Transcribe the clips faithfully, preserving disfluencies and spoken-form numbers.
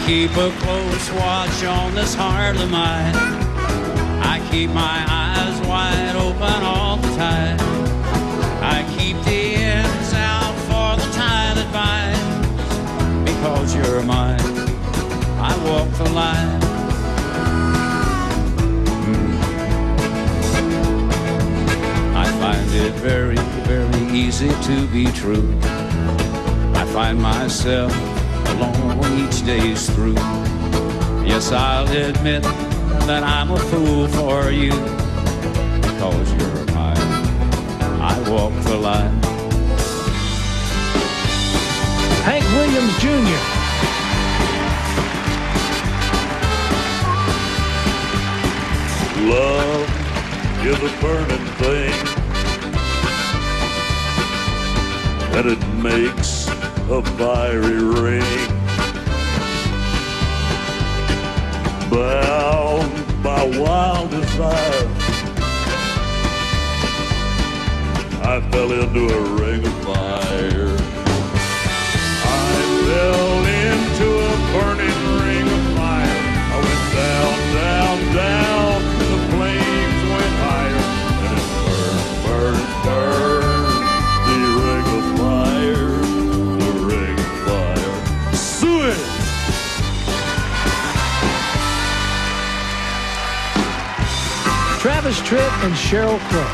keep a close watch on this heart of mine. I keep my eyes wide open all the time. I keep the ends out for the tie that binds. Because you're mine, I walk the line. Mm. I find it very, very easy to be true. I find myself alone each day's through. Yes, I'll admit that I'm a fool for you. Because you're mine, I walk the line. Hank Williams Junior Love is a burning thing, and it makes a fiery ring. Bound by wild desire, I fell into a ring of fire. I fell into a burning ring of fire. I went down, down, down, the flames went higher, and it burned, burned, burned, the ring of fire, the ring of fire. Suey! Travis Tritt and Sheryl Crow.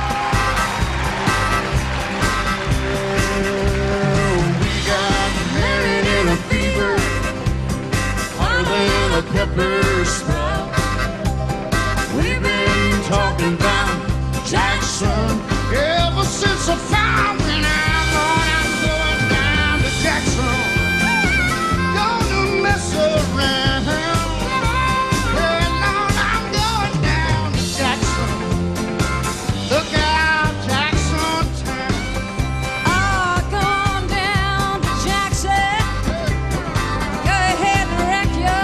A pepper sprout. We've been talking about Jackson ever since I found when I'm on. I'm going down to Jackson, gonna mess around. Well, Lord, I'm going down to Jackson. Look out, Jackson town. Oh, come down to Jackson. Go ahead and wreck your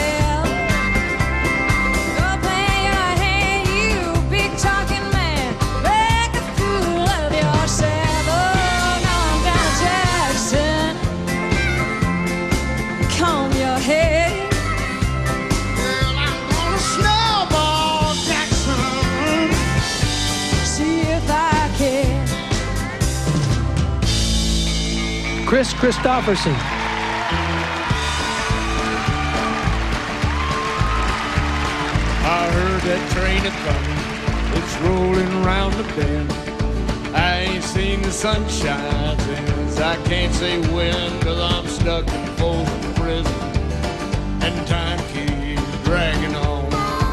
Chris Christopherson. I heard that train a-comin', it's rolling round the bend. I ain't seen the sunshine since I can't say when, 'cause I'm stuck in Folsom Prison and time keeps dragging on.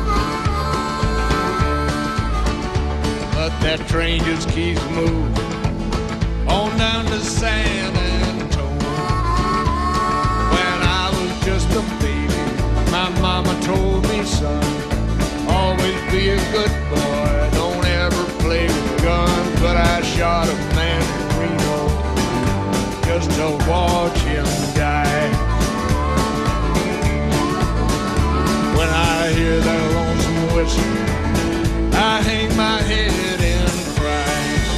But that train just keeps moving on down to San Antonio. When I was just a baby, my mama told me, son, always be a good boy, don't ever play with guns. But I shot a man in Reno just to watch him die. When I hear that lonesome whistle, I hang my head and cry.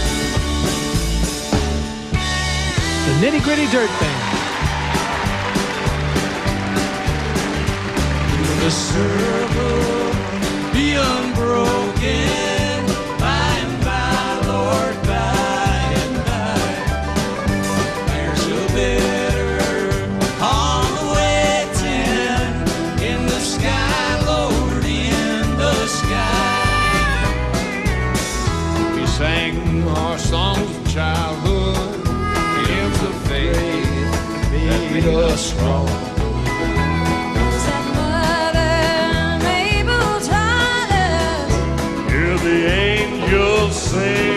The Nitty Gritty Dirt Band. The circle be unbroken, by and by, Lord, by and by. There's a bitter on the way ten, in the sky, Lord, in the sky. We sang our songs of childhood, hymns of faith that made us strong. Hear the angels sing.